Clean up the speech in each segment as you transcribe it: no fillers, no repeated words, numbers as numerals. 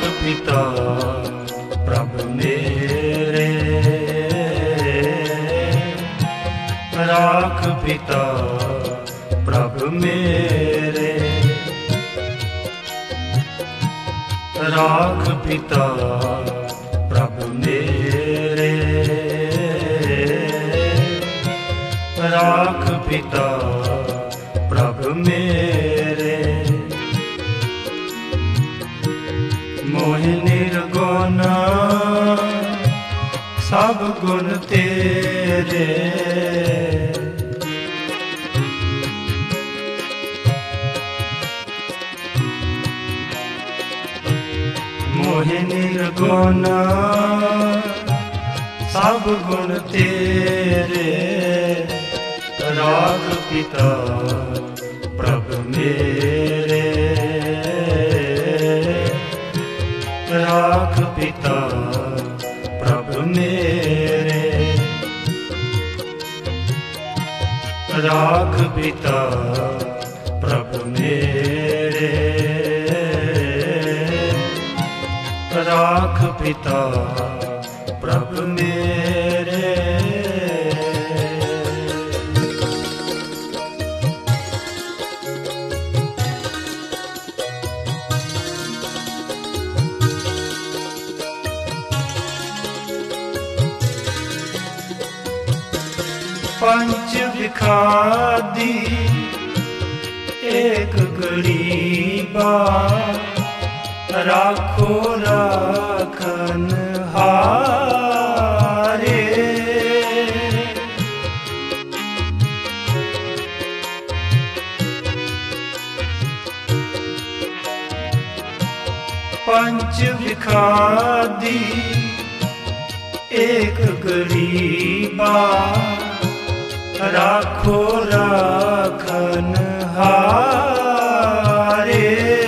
पिता प्रभु मेरे, राख पिता प्रभु मेरे, राख पिता प्रभु मेरे, राख पिता प्रभु मेरे। मोहि निर्गुण सब गुण तेरे, मोहि निर्गुण सब गुण तेरे, राख पिता प्रभु मेरे, राख पिता प्रभु मेरे, राख पिता प्रभु मेरे, राख पिता प्रभु मेरे। पंच विखादी एक गरीबा, राखो राखन हारे, पंच विखादी एक गरीबा, राखो राखन हारे,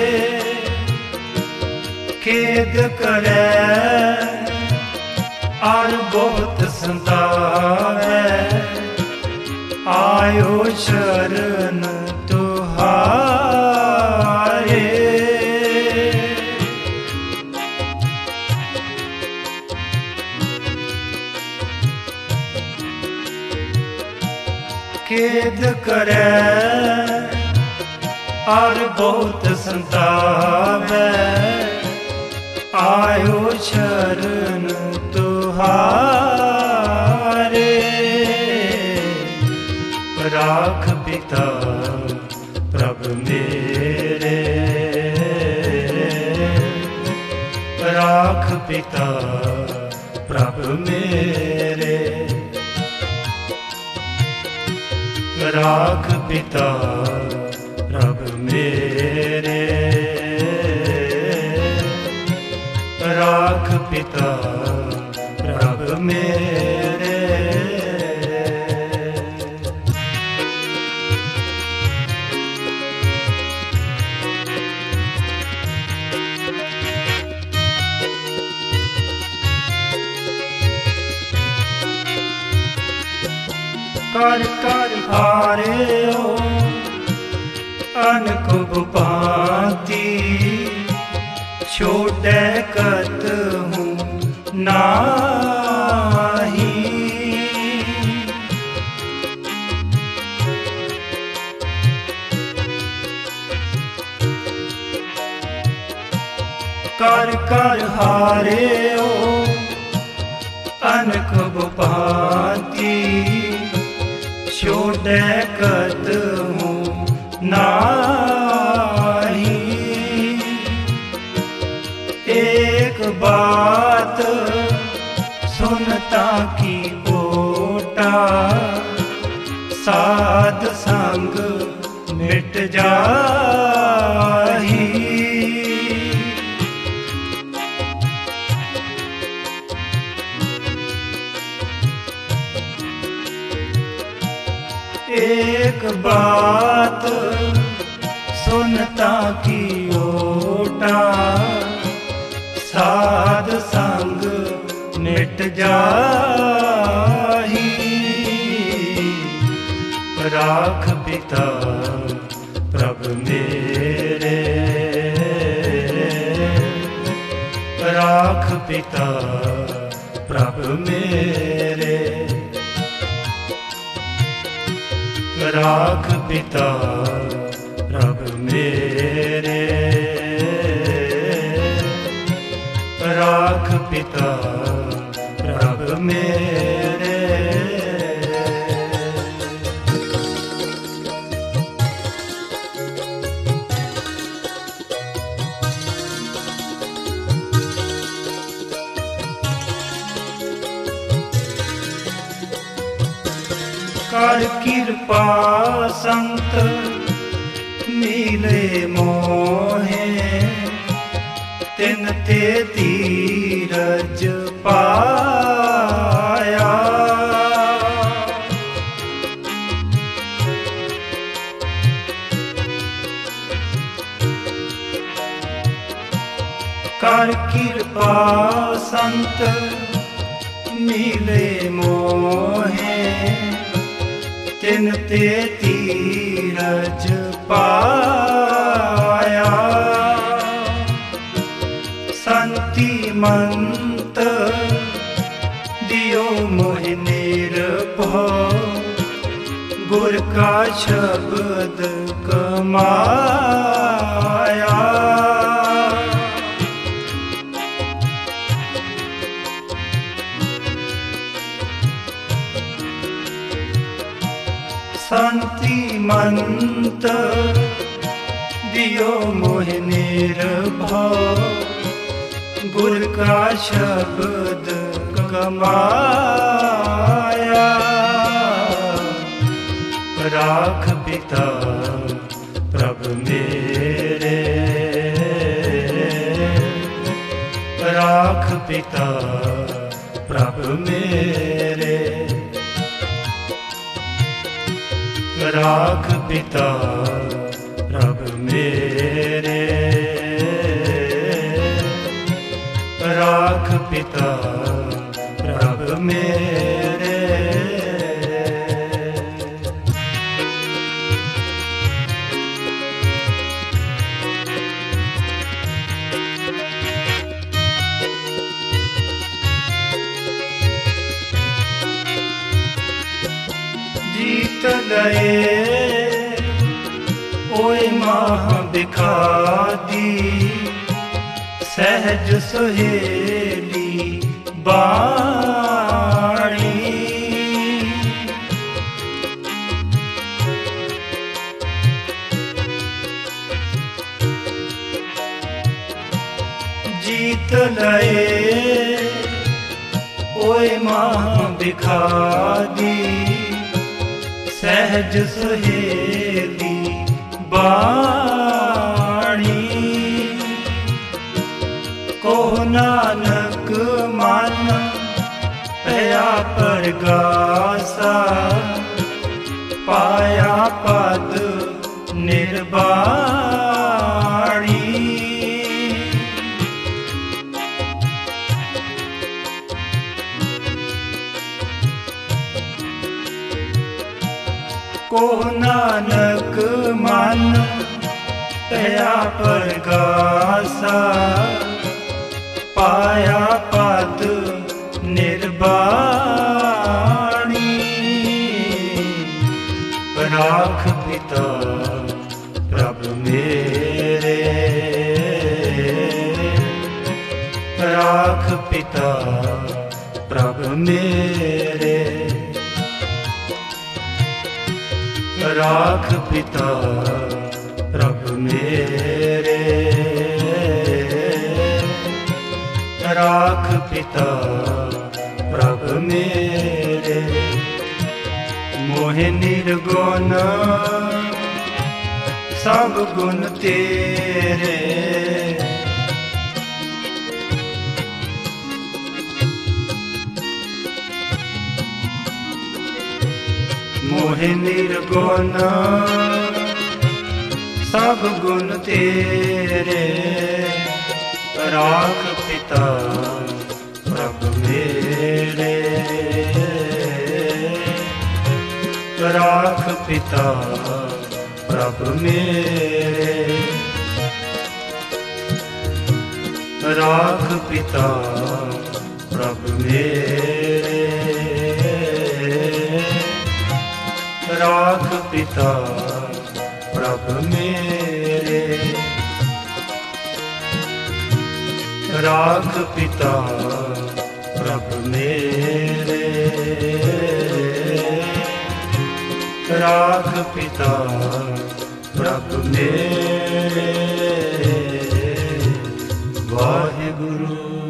खेद करे और बहुत संतावे, आयो शरण तुहारे, खेद करे और बहुत संतावे, आयो शरण तुहारे, राख पिता प्रभु मेरे, राख पिता प्रभु मेरे, राख पिता प्रभु मेरे, राख पिता प्रभु मेरे। कर कर हारे हो अनकुब भांति, छोटे कत हूँ नाही, कर कर हारे हो अनकुब भांति, छोटे कत हूँ नाही, एक बात सुनता की ओटा, साध संग मिट जाही, एक बात सुनता की ओटा, साध संग मिट जाही, राख पिता प्रभु मेरे, राख पिता प्रभ मेरे, राख पिता प्रभ मेरे, राख पिता प्रभ मेरे। कर कृपा संत मिले मोहे, तिन ते धीरज पाया। कर कृपा संत मिले मोहे, तिन ते धीरज पाया। संतिमंत दियो मोहि निर्भय, गुर का शब्द कमाया। संतिमंत दियो मोहि निर्भय, गुर का शब्द कमाया। राख पिता प्रभ मेरे, राख पिता प्रभ मेरे, राख पिता प्रभ मेरे, राख पिता प्रभ मेरे। जीत गए ओए माह बिखादी, सहज सुहेली बाणी। जीत गए ओए माह बिखादी, सहज सुहेली बाणी। को नानक मन पया परगासा, पाया पद निर्वाणी। को नानक मन पया परगासा, पाया पद निर्वाणी। राख पिता प्रभ मेरे, राख पिता प्रभ मेरे, राख पिता प्रभ मेरे, राख पिता प्रभ मेरे। मोहि निर्गुण सब गुण तेरे, मोहि निर्गुण सब गुण तेरे, राख पिता प्रभ मेरे, राख पिता प्रभ मेरे। राख पिता प्रभ मेरे, राख पिता प्रभ मेरे, राख पिता प्रभ मेरे, राख पिता प्रभ मेरे। वाहिगुरु।